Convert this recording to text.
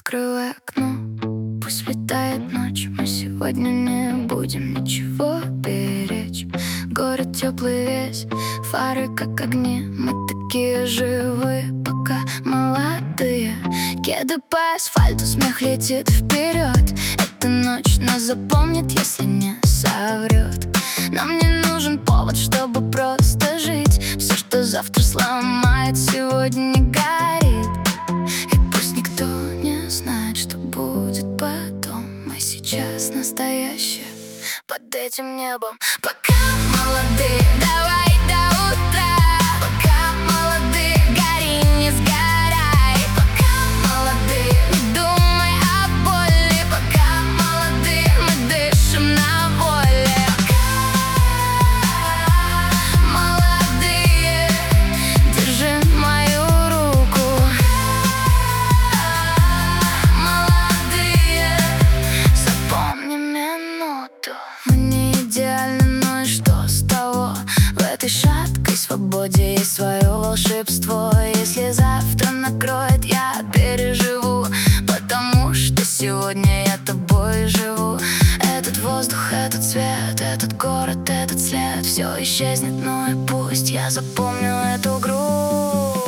Закрывай окно, пусть светает ночь. Мы сегодня не будем ничего беречь. Город теплый весь, фары как огни. Мы такие живые, пока молодые. Кеды по асфальту, смех летит вперед. Эта ночь нас запомнит, если не соврет. Нам не нужен повод, чтобы просто жить. Все, что завтра сломает, сегодня не горит. И пусть никто не знает, что будет потом. Мы сейчас настоящие под этим небом. Пока молодые, давай до утра. Пока молодые, гори, не сгорай. Пока молодые, не думай о боли. Пока молодые, мы дышим на воле. Пока молодые, держи мою руку. Молодые, запомни минуту. Мы не идеальны, но и что с того? В этой шаткой свободе есть свое волшебство. Если завтра накроет, я переживу, потому что сегодня я тобой живу. Этот воздух, этот цвет, этот город, этот след, все исчезнет, но и пусть я запомню эту грусть.